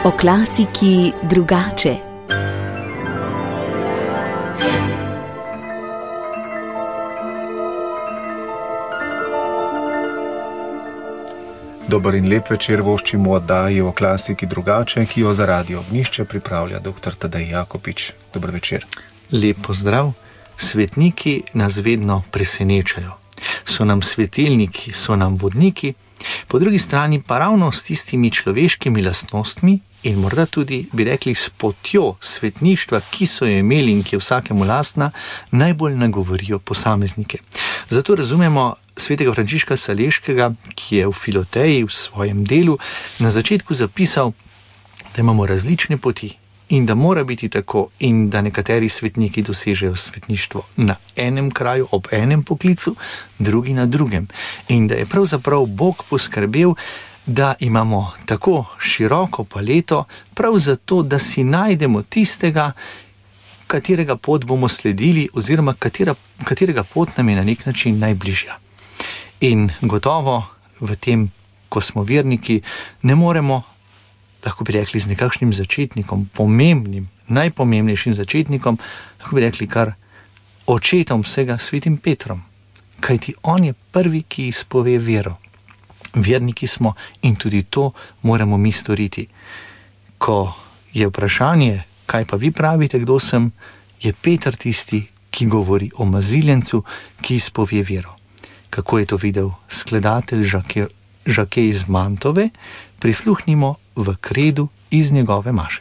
O klasiki drugače. Dober in lep večer voščimo oddaji O klasiki drugače, ki jo za Radio Ognjišče pripravlja dr. Tadej Jakopič. Dober večer. Lep pozdrav. Svetniki nas vedno presenečajo. So nam svetilniki, so nam vodniki, po drugi strani pa ravno s tistimi človeškimi lastnostmi in morda tudi, bi rekli, s potjo svetništva, ki so jo imeli in ki je vsakemu lastna, najbolj nagovorijo posameznike. Zato razumemo svetega Frančiška Saleškega, ki je v Filoteji, v svojem delu, na začetku zapisal, da imamo različne poti in da mora biti tako, in da nekateri svetniki dosežejo svetništvo na enem kraju, ob enem poklicu, drugi na drugem. In da je pravzaprav Bog poskrbel, da imamo tako široko paleto, prav zato, da si najdemo tistega, katerega pot bomo sledili, oziroma katerega pot nam je na nek način najbližja. In gotovo v tem, ko smo verniki, ne moremo, lahko bi rekli, z nekakšnim začetnikom, pomembnim, najpomembnejšim začetnikom, lahko bi rekli kar očetom vsega, svetim Petrom. Kajti on je prvi, ki izpove vero. Verniki smo in tudi to moramo mi storiti. Ko je vprašanje, kaj pa vi pravite, kdo sem, je Peter tisti, ki govori o maziljencu, ki izpove vero. Kako je to videl skladatelj Žakej iz Mantove, prisluhnimo v kredu iz njegove maše.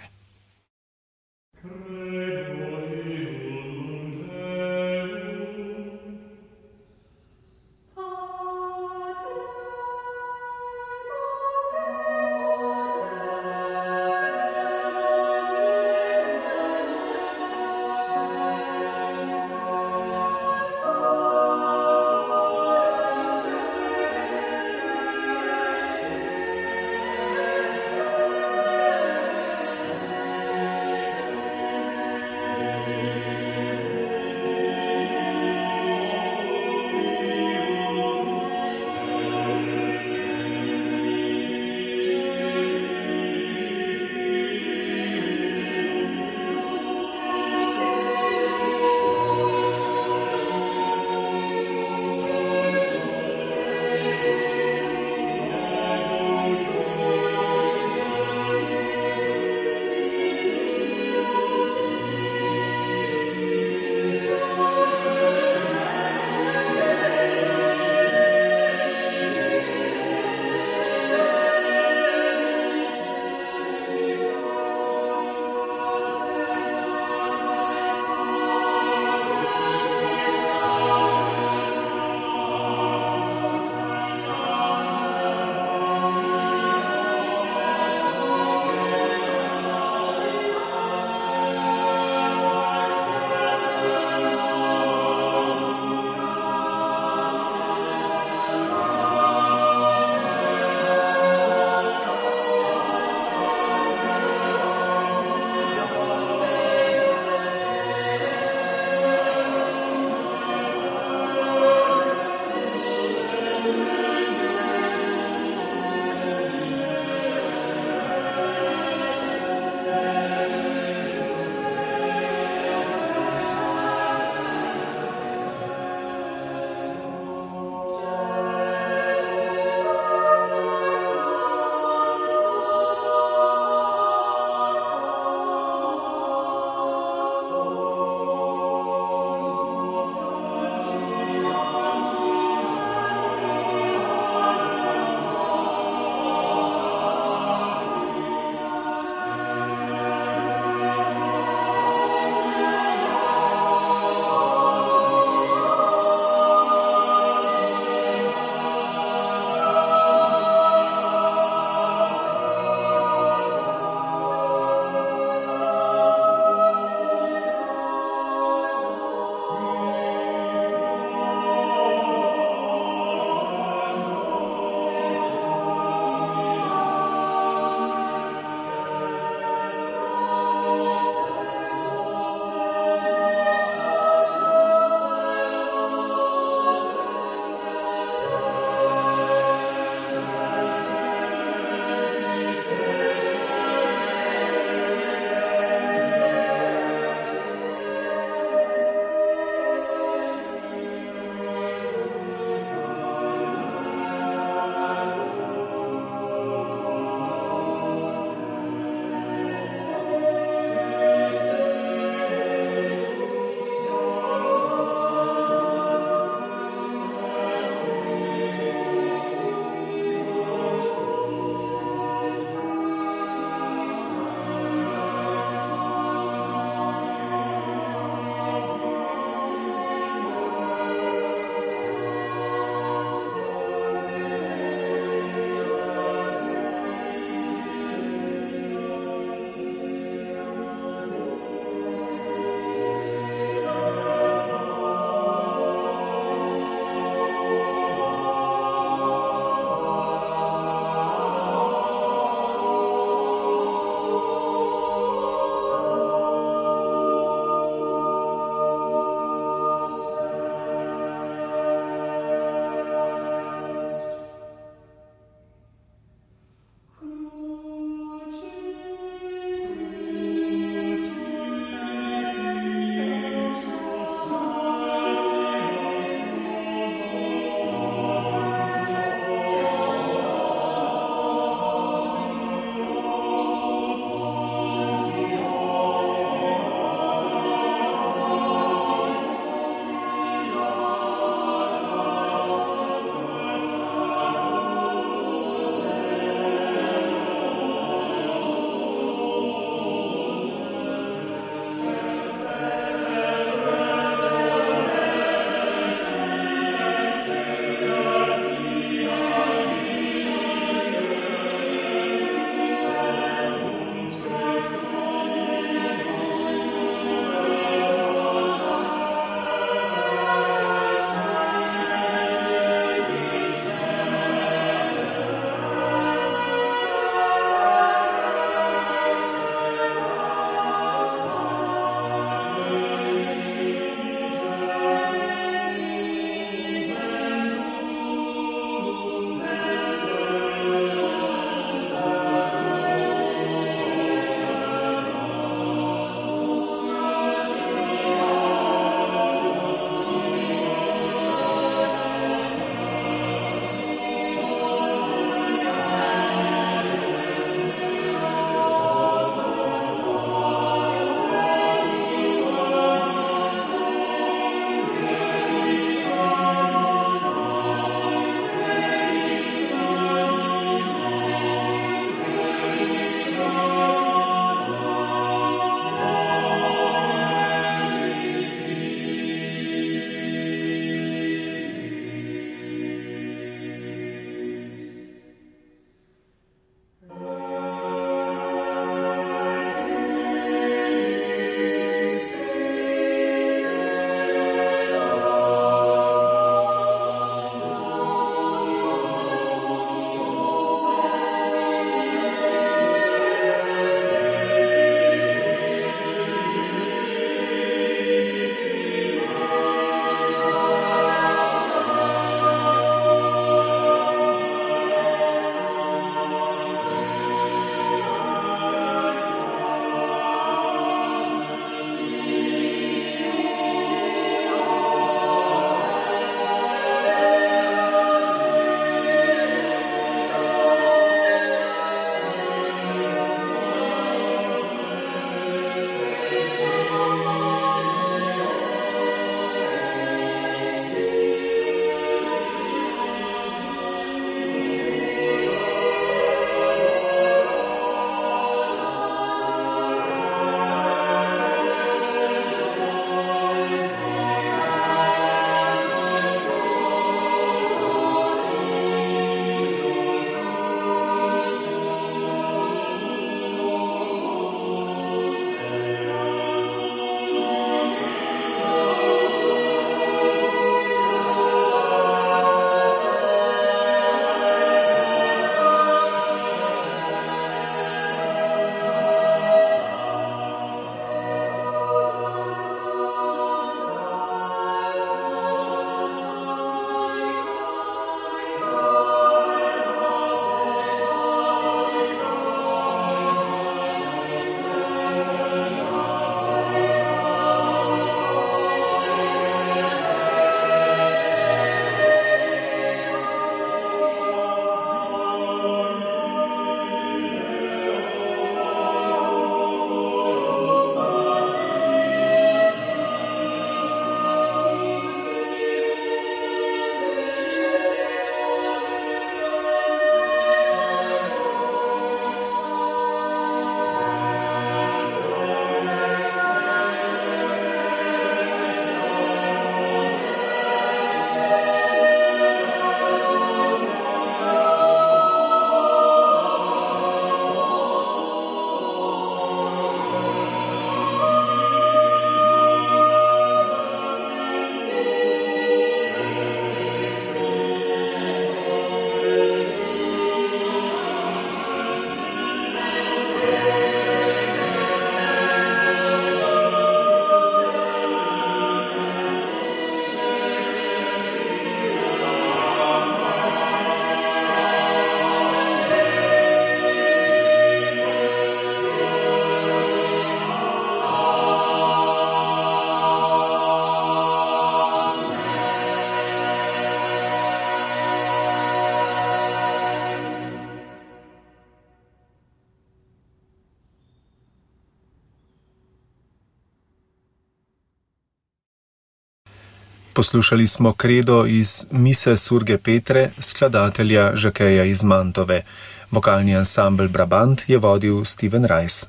Poslušali smo kredo iz Mise Surge Petre, skladatelja Žakeja iz Mantove. Vokalni ansambel Brabant je vodil Steven Rice.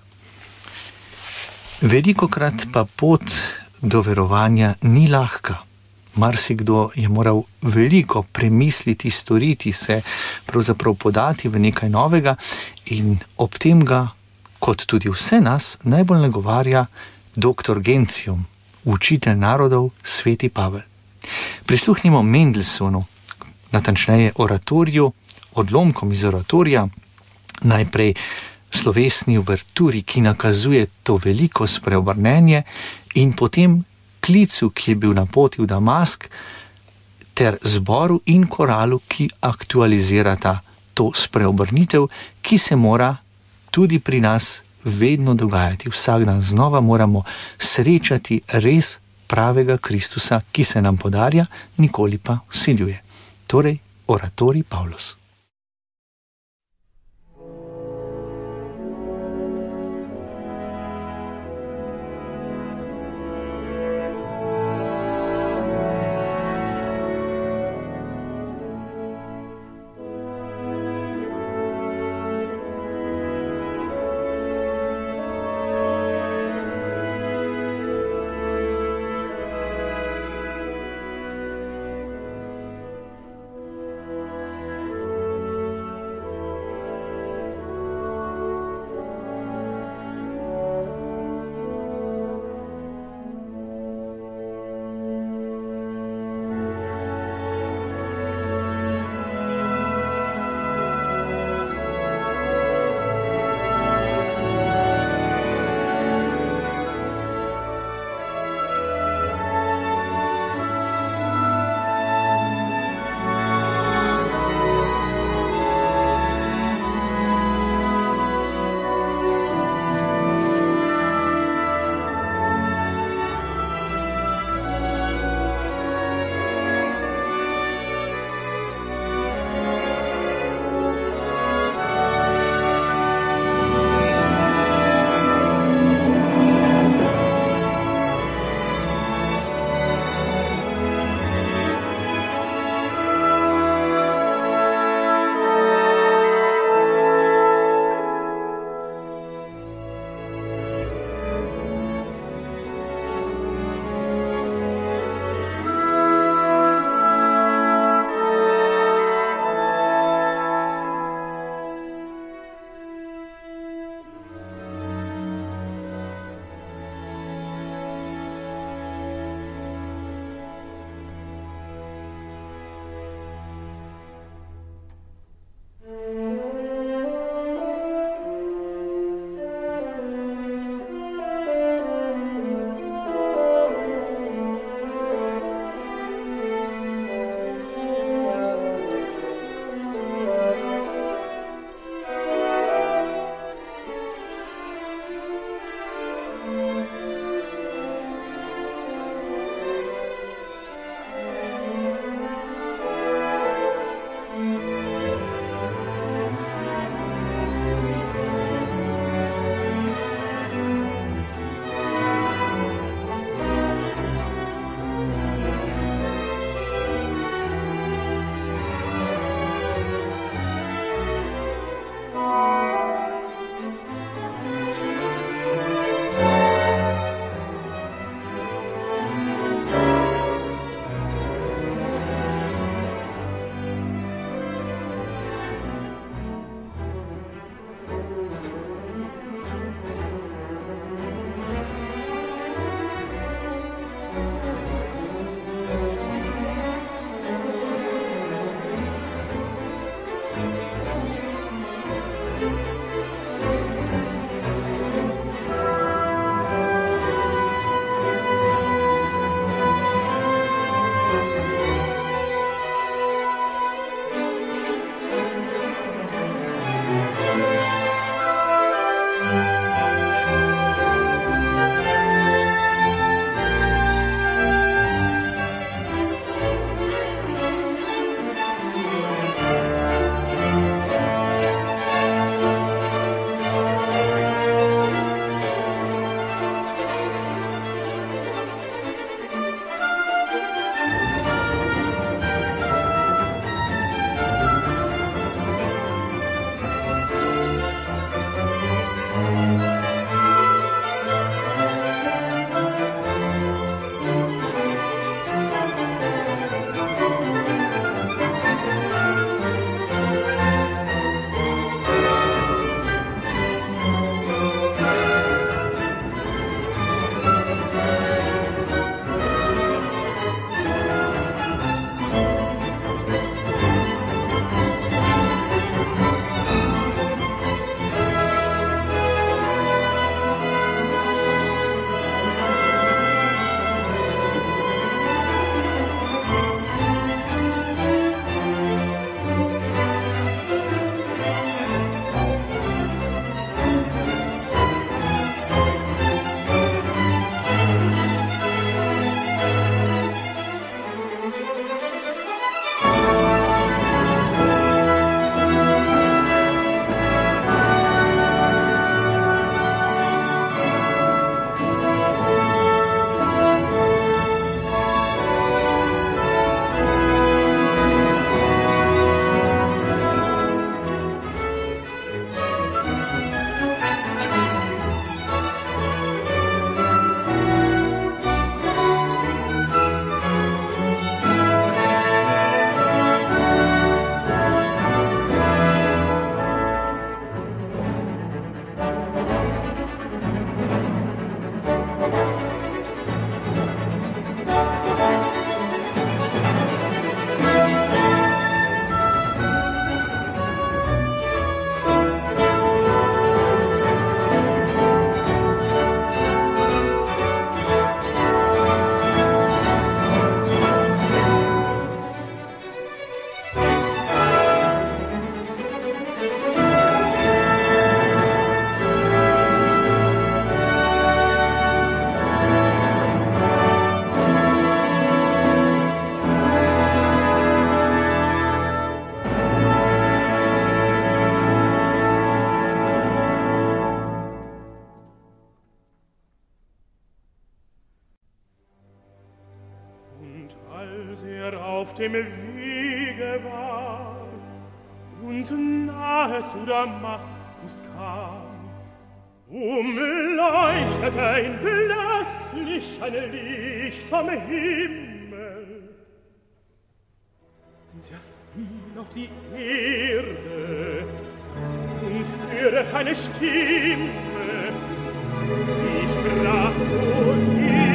Velikokrat pa pot do verovanja ni lahka. Marsikdo je moral veliko premisliti, storiti se, pravzaprav podati v nekaj novega in ob tem ga, kot tudi vse nas, najbolj nagovarja dr. Gentium, učitelj narodov, sveti Pavel. Prisluhnimo Mendelssohnu, natančneje oratoriju, odlomkom iz oratorija, najprej slovesni uverturi, ki nakazuje to veliko spreobrnenje, in potem klicu, ki je bil na poti v Damask, ter zboru in koralu, ki aktualizirata to spreobrnitev, ki se mora tudi pri nas vedno dogajati. Vsak dan znova moramo srečati res pravega Kristusa, ki se nam podarja, nikoli pa vsiljuje. Torej, oratorij Pavlos. Und als auf dem Wege war und nahe zu Damaskus kam, umleuchtete ihn plötzlich ein Licht vom Himmel. Und fiel auf die Erde und hörte eine Stimme, die sprach zu ihm.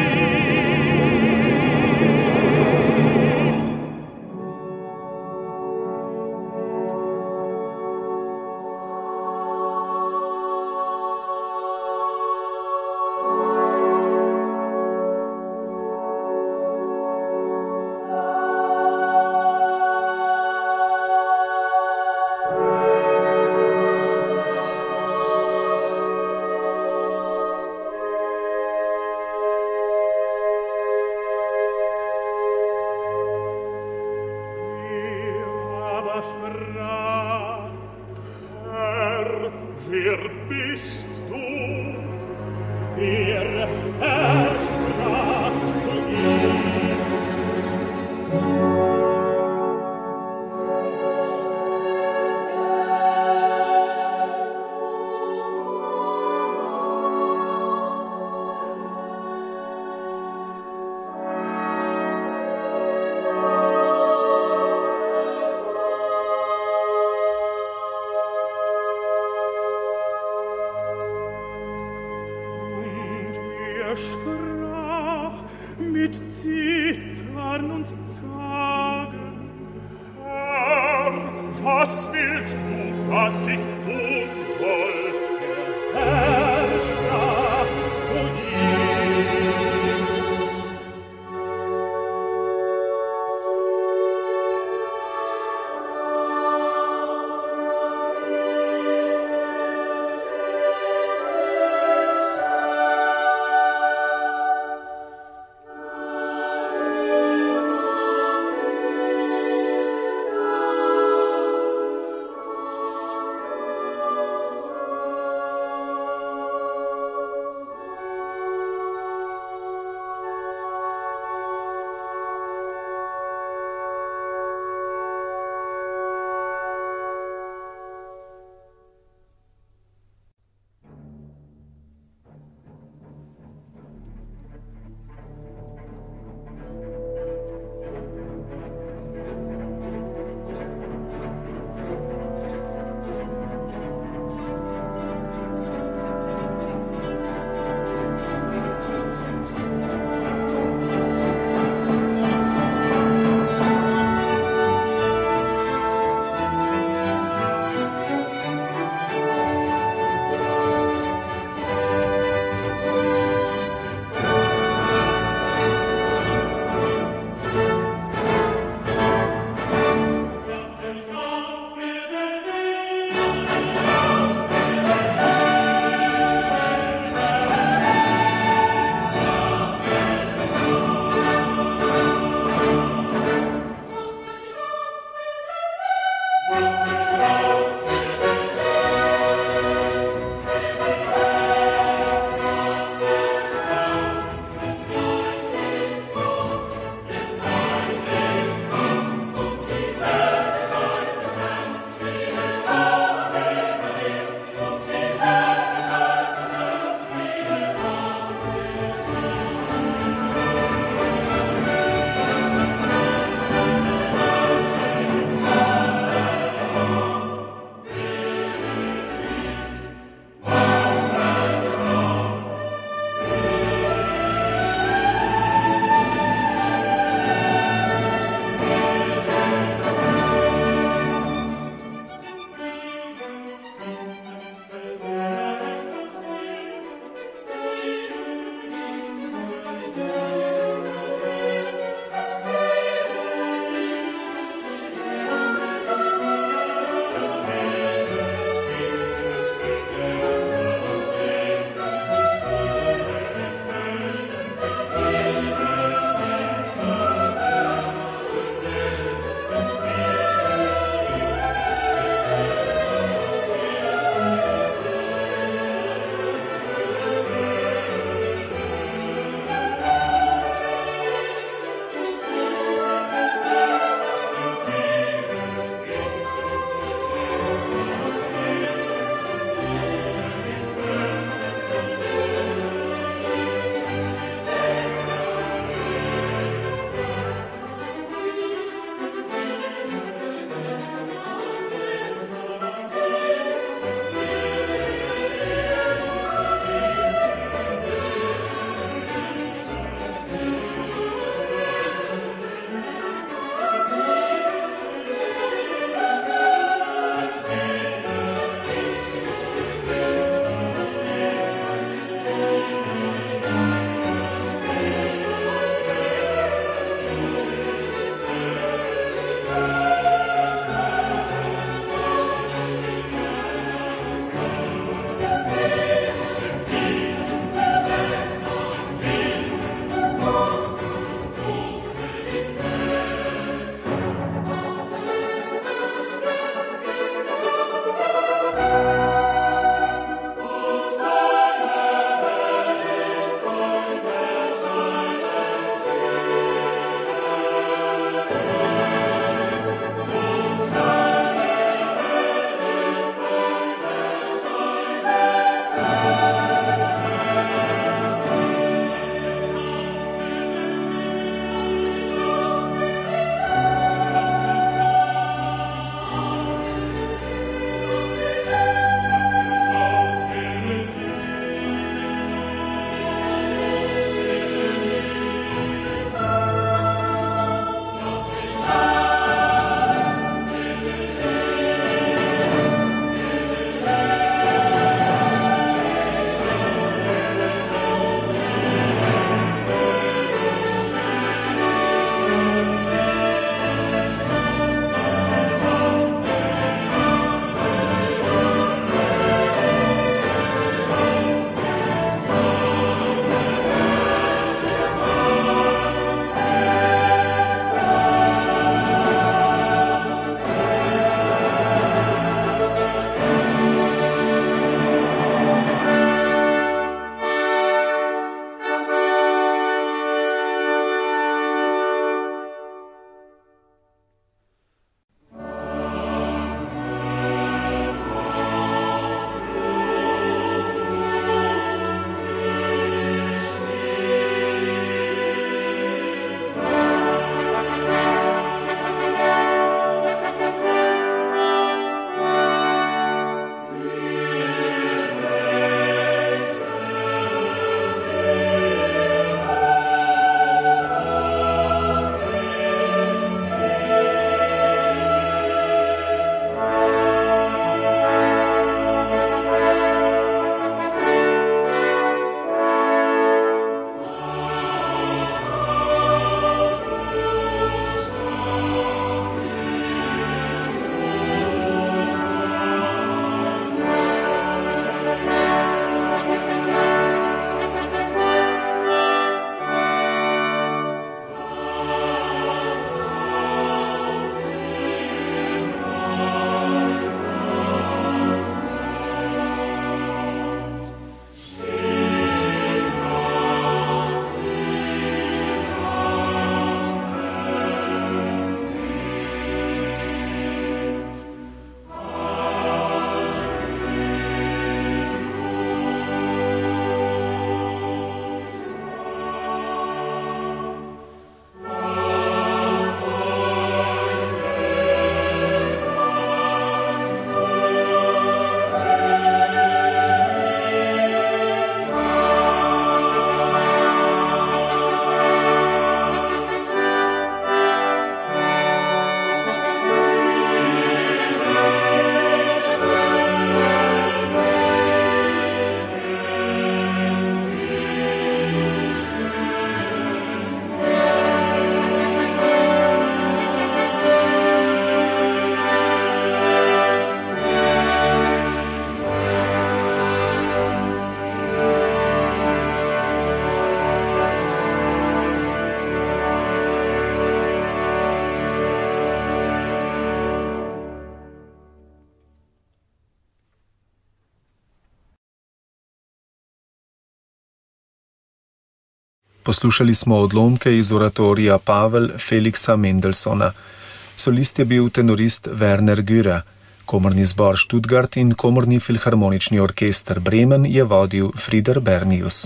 Poslušali smo odlomke iz oratorija Pavel Felixa Mendelssohna. Solist je bil tenorist Werner Gürer. Komorni zbor Stuttgart in komorni filharmonični orkester Bremen je vodil Frieder Bernius.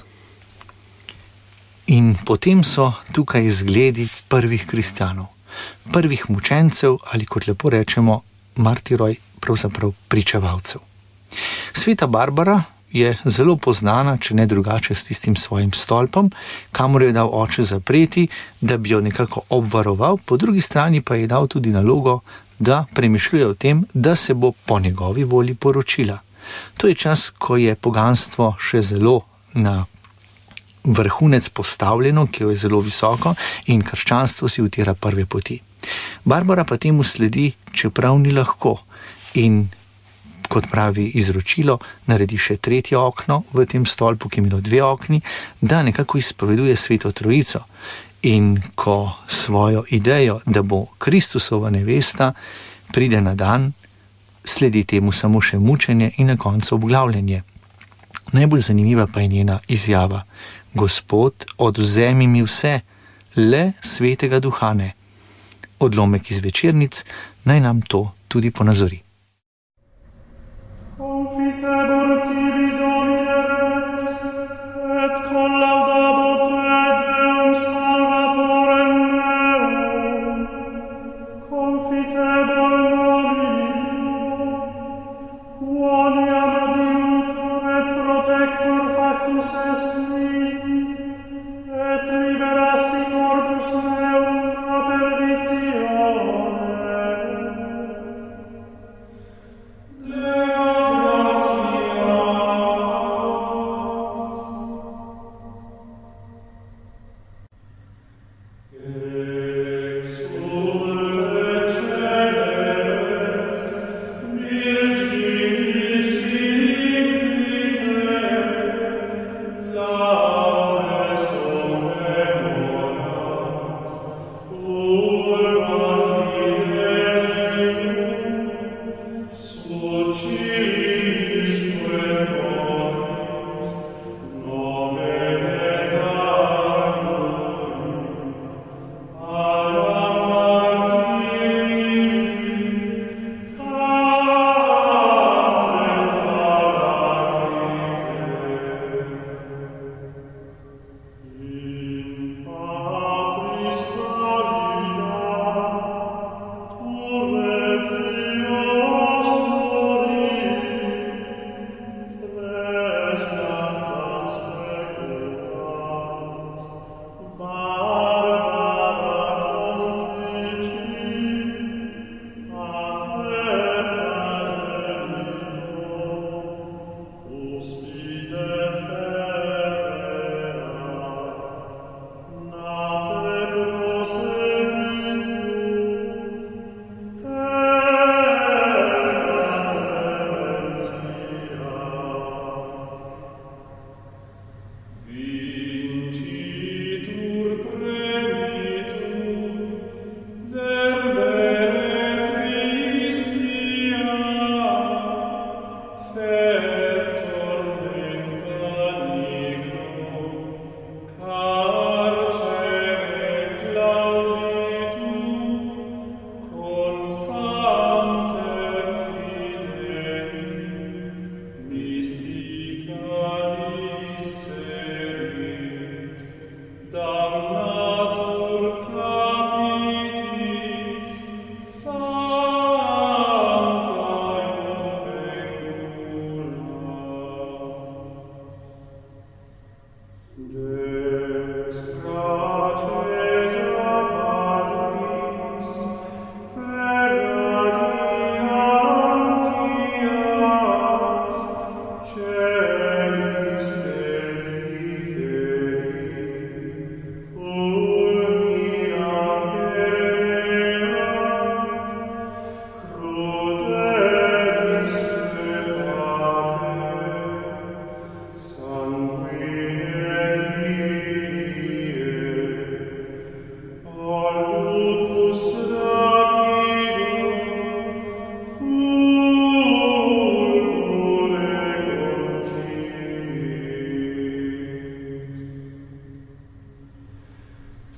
In potem so tukaj zgledi prvih kristjanov, prvih mučencev ali, kot lepo rečemo, martiroj, pravzaprav pričevalcev. Sveta Barbara je zelo poznana, če ne drugače, s tistim svojim stolpom, kamor je dal oče zapreti, da bi jo nekako obvaroval, po drugi strani pa je dal tudi nalogo, da premišljuje o tem, da se bo po njegovi volji poročila. To je čas, ko je poganstvo še zelo na vrhunec postavljeno, ki je zelo visoko, in krščanstvo si utira prve poti. Barbara pa temu sledi, čeprav ni lahko, in kot pravi izročilo, naredi še tretje okno v tem stolpu, ki je imelo 2 okni, da nekako izpoveduje Sveto Trojico. In ko svojo idejo, da bo Kristusova nevesta, pride na dan, sledi temu samo še mučenje in na koncu obglavljanje. Najbolj zanimiva pa je njena izjava: Gospod, odvzemi mi vse, le Svetega Duha ne. Odlomek iz večernic naj nam to tudi ponazori. Confitebor tibi Domine Rex, et collaudabor te Deum Salvatorem meum. Confitebor nomini tuo, quoniam adiutor et protector factus est mi, et liberasti corpus meum a perditionem.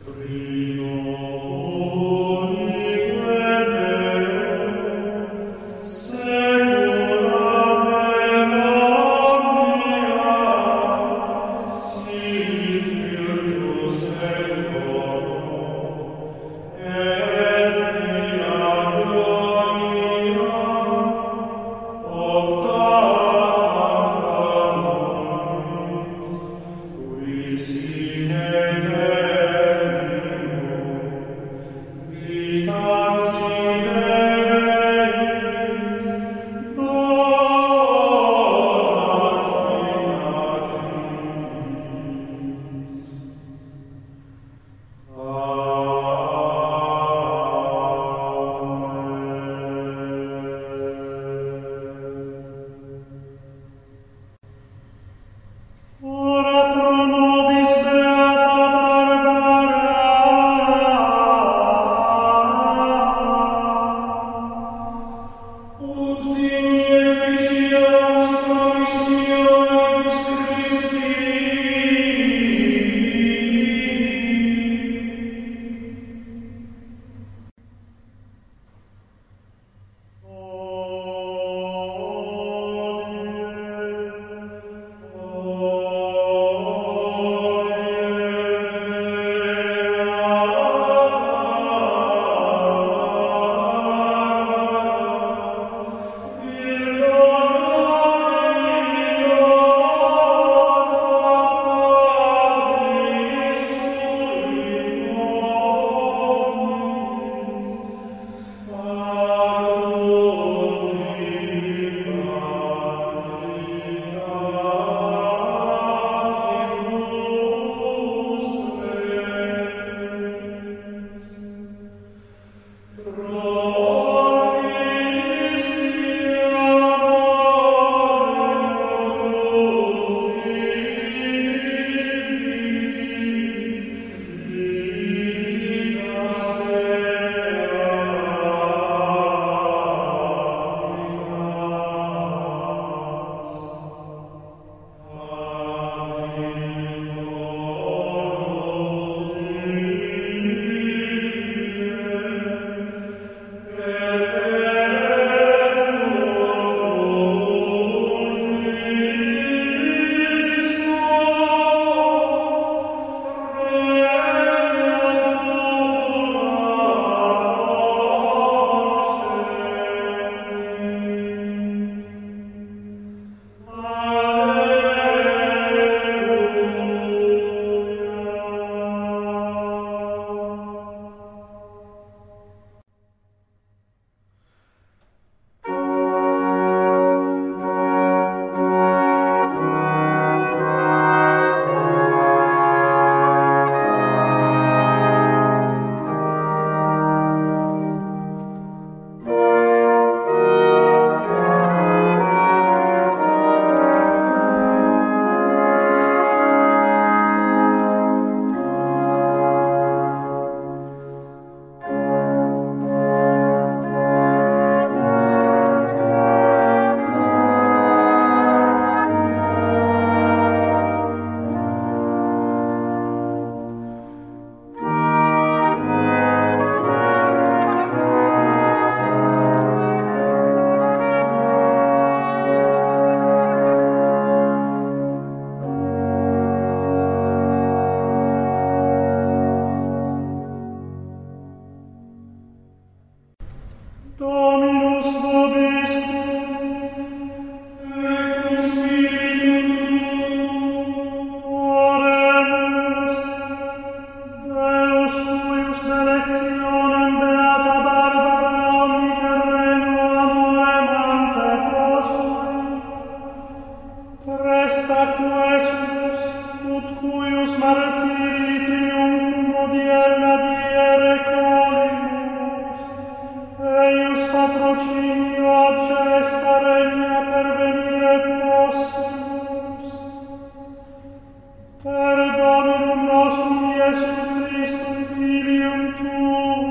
Per Dominum nostrum Iesum Christum, Filium Tuum,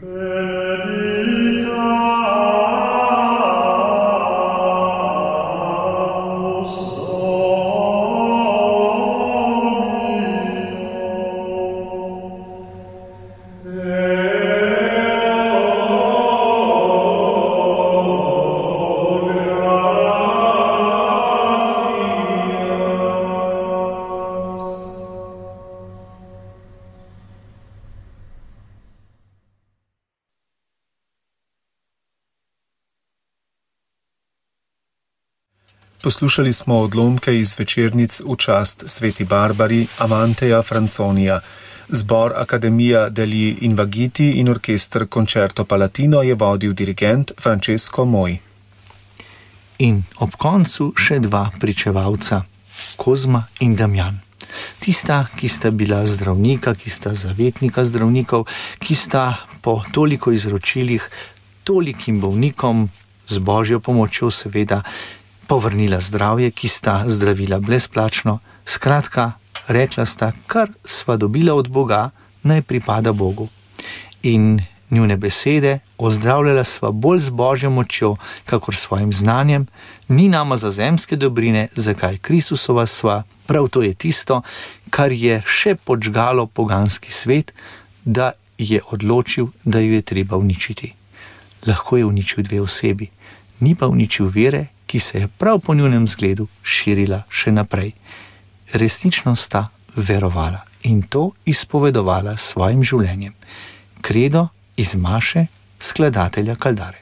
Poslušali smo odlomke iz večernic v čast Sveti Barbari Amanteja Franconija. Zbor Akademija degli Invagiti in orkester Concerto Palatino je vodil dirigent Francesco Moi. In ob koncu še dva pričevalca, Kozma in Damjan. Tista, ki sta bila zdravnika, ki sta zavetnika zdravnikov, ki sta po toliko izročilih tolikim bolnikom z božjo pomočjo seveda povrnila zdravje, ki sta zdravila brezplačno. Skratka, rekla sta, kar sva dobila od Boga, naj pripada Bogu. In njune besede, ozdravljala sva bolj z božjo močjo, kakor svojim znanjem, ni nama za zemske dobrine, zakaj Kristusova sva. Prav to je tisto, kar je še podžgalo poganski svet, da je odločil, da jo je treba uničiti. Lahko je uničil dve osebi, ni pa uničil vere, ki se je prav po njunem zgledu širila še naprej. Resnično sta verovala in to izpovedovala svojim življenjem. Kredo iz maše skladatelja Kaldare.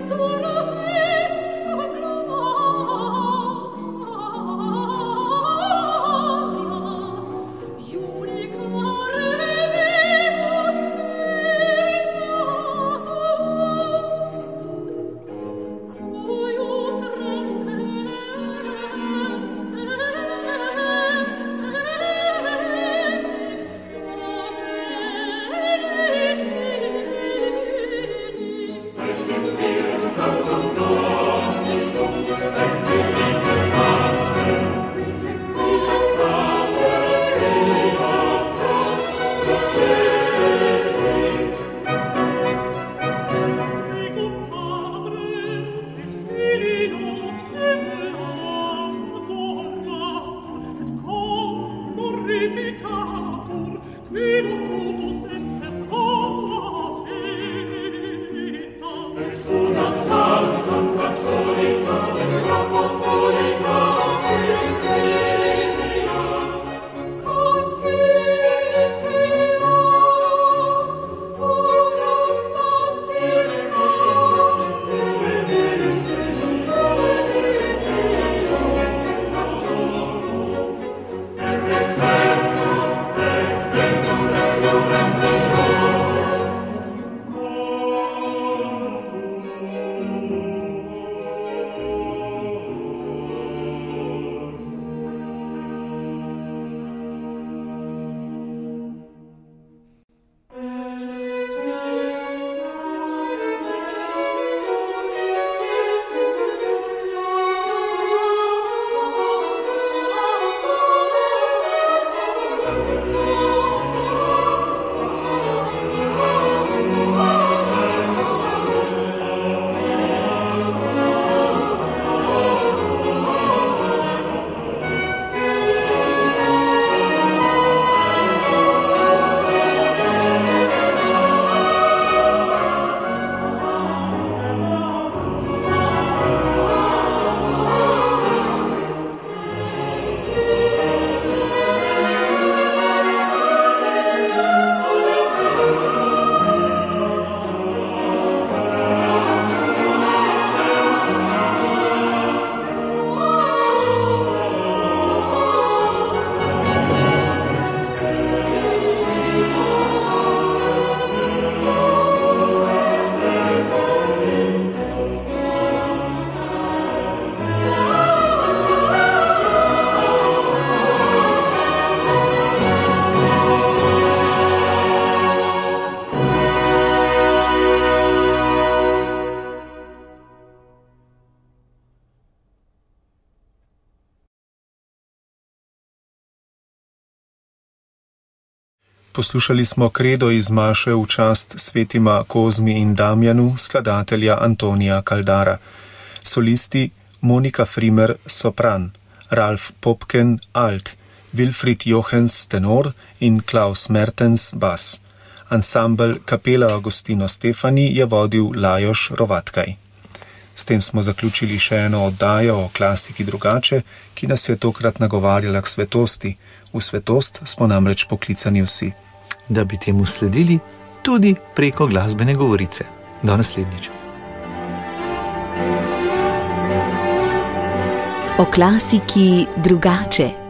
Poslušali smo kredo iz maše v čast svetima Kozmi in Damjanu, skladatelja Antonija Caldara. Solisti Monika Frimer, sopran, Ralf Popken, alt, Wilfried Jochens, tenor in Klaus Mertens, bas. Ansambel Kapela Agostino Stefani je vodil Lajoš Rovatkaj. S tem smo zaključili še eno oddajo o klasiki drugače, ki nas je tokrat nagovarjala k svetosti. V svetost smo namreč poklicani vsi. Da bi temu sledili tudi preko glasbene govorice. Do naslednjič. O klasiki drugače.